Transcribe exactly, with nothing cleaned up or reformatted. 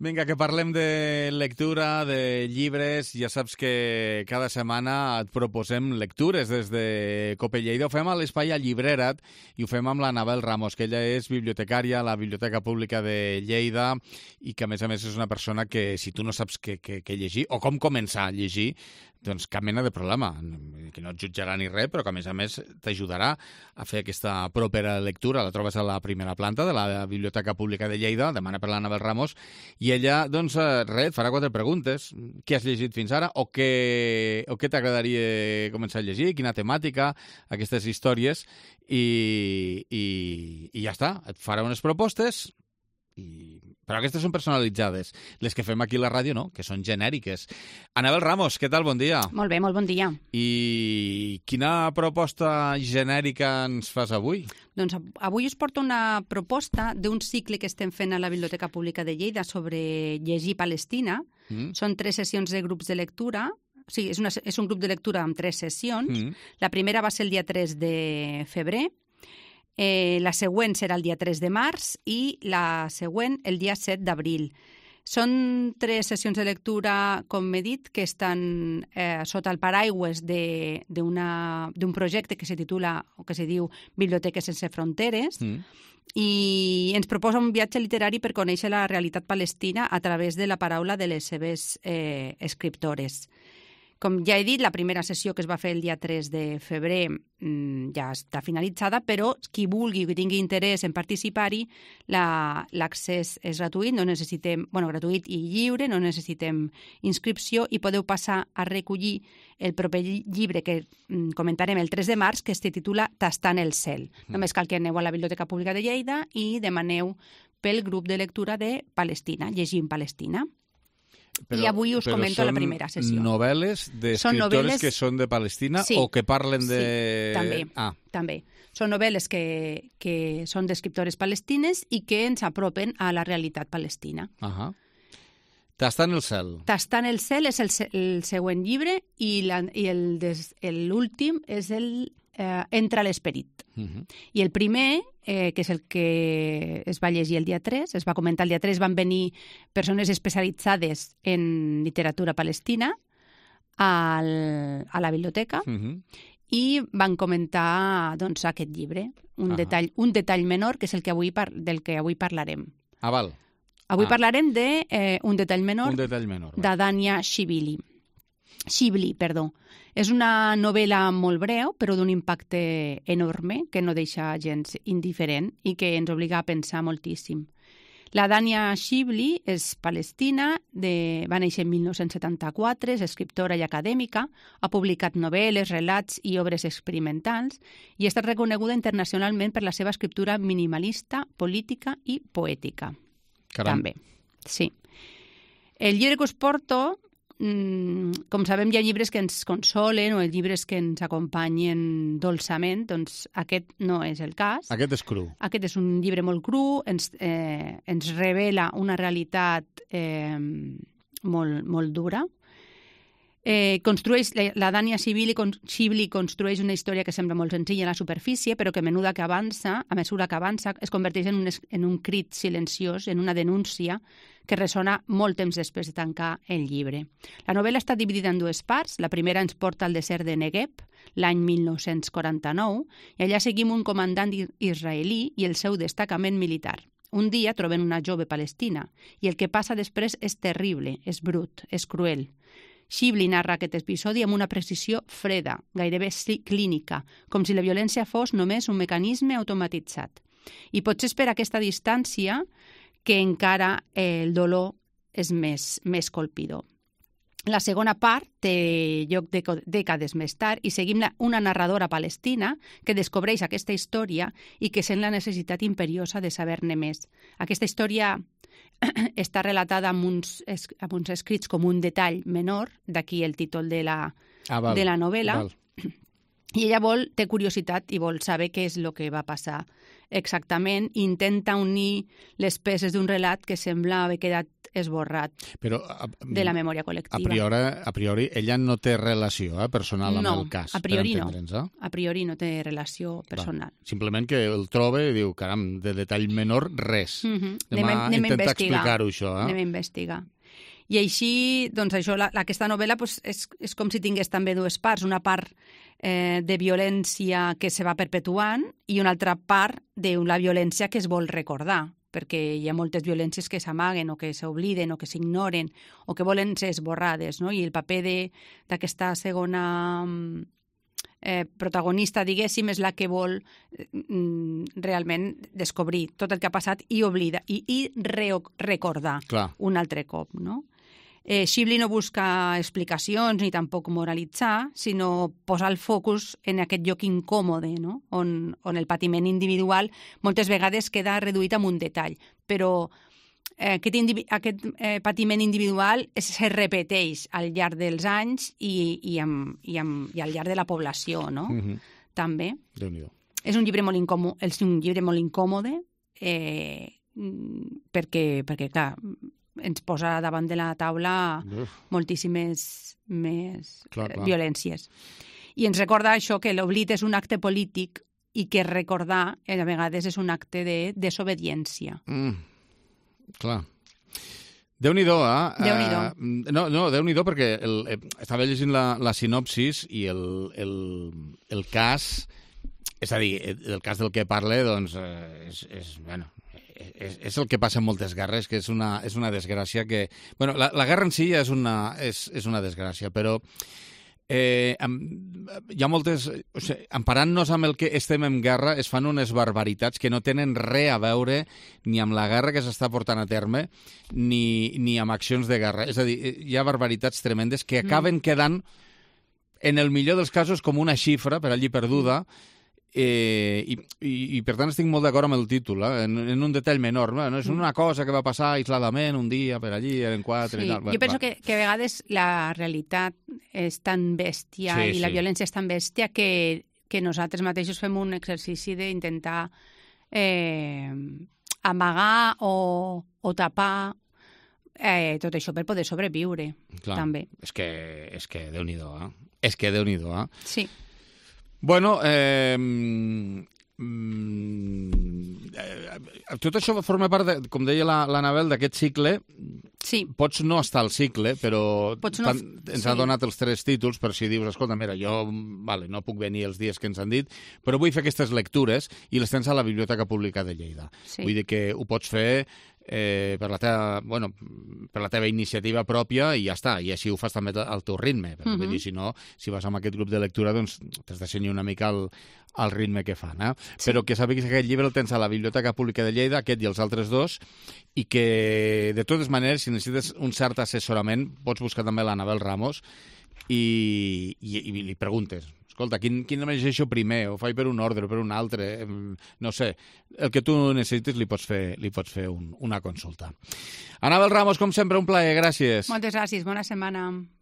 Vinga, que parlem de lectura, de llibres. Ja saps que cada setmana et proposem lectures des de Cope Lleida. Ho fem a l'Espai a Llibrera't i ho fem amb l'Anabel Ramos, que ella és bibliotecària a la Biblioteca Pública de Lleida i que, a més a més, és una persona que, si tu no saps què, què, què llegir o com començar a llegir, doncs cap mena de problema, que no et jutjarà ni res, però que a més a més t'ajudarà a fer aquesta propera lectura. La trobes a la primera planta de la Biblioteca Pública de Lleida, demana per l'Anabel Ramos, i ella, doncs, res, et farà quatre preguntes. Què has llegit fins ara o què, o què t'agradaria començar a llegir, quina temàtica, aquestes històries, i, i, i ja està. Et farà unes propostes, i... però aquestes són personalitzades. Les que fem aquí a la ràdio no, que són genèriques. Anabel Ramos, què tal? Bon dia. Molt bé, molt bon dia. I quina proposta genèrica ens fas avui? Doncs avui us porto una proposta d'un cicle que estem fent a la Biblioteca Pública de Lleida sobre llegir Palestina. Mm. Són tres sessions de grups de lectura. Sí, és, una, és un grup de lectura amb tres sessions. Mm. La primera va ser el dia tres de febrer. Eh, la següent serà el dia tres de març i la següent el dia set d'abril. Són tres sessions de lectura, com he dit, que estan eh, sota el paraigües d'un projecte que se titula o que se diu Biblioteques sense fronteres, mm. i ens proposa un viatge literari per conèixer la realitat palestina a través de la paraula de les seves eh, escriptores. Com ja he dit, la primera sessió que es va fer el dia tres de febrer mmm, ja està finalitzada, però qui vulgui, que tingui interès en participar-hi, l'accés la, és gratuït, no necessitem, bueno, gratuït i lliure, no necessitem inscripció i podeu passar a recollir el proper llibre que mm, comentarem el tres de març, que es titula Tastant el cel. Mm. Només cal que aneu a la Biblioteca Pública de Lleida i demaneu pel grup de lectura de Palestina, Llegim Palestina. Però, I avui us comento la primera sessió. Són novel·les d'escriptores novel·les... que són de Palestina sí, o que parlen de... Sí, també, ah. també. Són novel·les que, que són d'escriptores palestines i que ens apropen a la realitat palestina. Uh -huh. Tastant el cel. Tastant el cel és el, el següent llibre i l'últim és el eh, Entra l'esperit. Uh -huh. I el primer, eh, que és el que es va llegir el dia tres, es va comentar el dia tres, van venir persones especialitzades en literatura palestina al, a la biblioteca uh -huh. i van comentar doncs, aquest llibre, un, uh -huh. detall, un detall menor, que és el que avui par del que avui parlarem. Ah, val. Avui ah. parlarem de eh, un detall menor, un detall menor de Dania Shibli. Shibli, perdó. És una novel·la molt breu, però d'un impacte enorme, que no deixa gens indiferent i que ens obliga a pensar moltíssim. La Dania Shibli és palestina, de, va néixer en mil nou-cents setanta-quatre, és escriptora i acadèmica, ha publicat novel·les, relats i obres experimentals i ha estat reconeguda internacionalment per la seva escriptura minimalista, política i poètica. Caram. També, sí. El llibre que us porto... Com sabem, hi ha llibres que ens consolen o llibres que ens acompanyen dolçament, doncs aquest no és el cas. Aquest és cru. Aquest és un llibre molt cru, ens, eh, ens revela una realitat eh, molt, molt dura. Eh, construeix, la, la Dania Shibli, Shibli construeix una història que sembla molt senzilla a la superfície, però que a menuda que avança, a mesura que avança, es converteix en un, en un crit silenciós, en una denúncia que ressona molt temps després de tancar el llibre. La novel·la està dividida en dues parts. La primera ens porta al desert de Negev, l'any mil nou-cents quaranta-nou, i allà seguim un comandant israelí i el seu destacament militar. Un dia troben una jove palestina i el que passa després és terrible, és brut, és cruel. Shibli narra aquest episodi amb una precisió freda, gairebé clínica, com si la violència fos només un mecanisme automatitzat. I potser és per aquesta distància que encara eh, el dolor és més, més colpidor. La segona part té lloc dècades més tard i seguim la, una narradora palestina que descobreix aquesta història i que sent la necessitat imperiosa de saber-ne més. Aquesta història està relatada amb uns, amb uns escrits com un detall menor, d'aquí el títol de la, ah, val, de la novel·la. Val. I ella vol, té curiositat i vol saber què és el que va passar exactament i intenta unir les peces d'un relat que sembla haver quedat esborrat Però, de la memòria col·lectiva. A priori, a priori ella no té relació eh, personal amb no, el cas. a priori no. Eh? A priori no té relació personal. Va. Simplement que el troba i diu, caram, de detall menor, res. Mm -hmm. Demà anem, anem intenta explicar-ho, això. Eh? Anem a investigar. I així, doncs això, la, aquesta novel·la pues, és, és com si tingués també dues parts. Una part eh, de violència que se va perpetuant i una altra part de la violència que es vol recordar, perquè hi ha moltes violències que s'amaguen o que s'obliden o que s'ignoren o que volen ser esborrades, no? I el paper d'aquesta segona eh, protagonista, diguéssim, és la que vol mm, realment descobrir tot el que ha passat i oblida, i, i re recordar Clar. un altre cop, no? Eh, Shively no busca explicacions ni tampoc moralitzar, sinó posar el focus en aquest lloc incòmode, no? on, on el patiment individual moltes vegades queda reduït a un detall, però eh, aquest, aquest eh, patiment individual se repeteix al llarg dels anys i, i, amb, i, amb, i al llarg de la població, no? Mm-hmm. També. Déu-n'hi-do. És un llibre molt incòmode, és un llibre molt incòmode eh, perquè, perquè, clar, ens posa davant de la taula Uf. moltíssimes més clar, clar. violències. I ens recorda això, que l'oblit és un acte polític i que recordar a vegades és un acte de desobediència. Mm. Clar. Déu-n'hi-do, eh? Déu-n'hi-do. Uh, no, no, Déu-n'hi-do, perquè el, eh, estava llegint la, la sinopsis i el, el, el cas, és a dir, el cas del que parla, doncs, eh, és, és, bueno, és, és el que passa en moltes guerres, que és una, és una desgràcia que... Bueno, la, la guerra en si és una, és, és una desgràcia, però eh, amb, hi ha moltes... O sigui, emparant-nos amb el que estem en guerra, es fan unes barbaritats que no tenen res a veure ni amb la guerra que s'està portant a terme, ni, ni amb accions de guerra. És a dir, hi ha barbaritats tremendes que acaben mm. quedant, en el millor dels casos, com una xifra per allí perduda, mm. Eh, i, i, i per tant estic molt d'acord amb el títol, eh? en, en un detall menor, no? És una cosa que va passar aisladament un dia per allí, eren quatre sí. i tal. Jo penso que, que a vegades la realitat és tan bèstia sí, i la sí. violència és tan bèstia que, que nosaltres mateixos fem un exercici d'intentar eh, amagar o, o tapar eh, tot això per poder sobreviure. Clar, també. És que, és que Déu-n'hi-do, eh? És que Déu-n'hi-do, eh? Sí. Bueno, eh, mm, eh, tot això forma part, de, com deia la, l'Anabel, d'aquest cicle. Sí. Pots no estar al cicle, però no... tant, ens sí. ha donat els tres títols per si dius, escolta, mira, jo vale, no puc venir els dies que ens han dit, però vull fer aquestes lectures i les tens a la Biblioteca Pública de Lleida. Sí. Vull dir que ho pots fer eh, per, la teva, bueno, per la teva iniciativa pròpia i ja està, i així ho fas també al teu ritme. Perquè, uh-huh. vull dir, si no, si vas amb aquest grup de lectura, doncs t'has de cenyir una mica al, al ritme que fan. Eh? Sí. Però que sàpigues que aquest llibre el tens a la Biblioteca Pública de Lleida, aquest i els altres dos, i que, de totes maneres, si necessites un cert assessorament, pots buscar també l'Anabel Ramos i, i, i li preguntes. Escolta, quin, quin em llegeixo primer? O faig per un ordre o per un altre? No sé. El que tu necessites li pots fer, li pots fer un, una consulta. Anabel Ramos, com sempre, un plaer. Gràcies. Moltes gràcies. Bona setmana.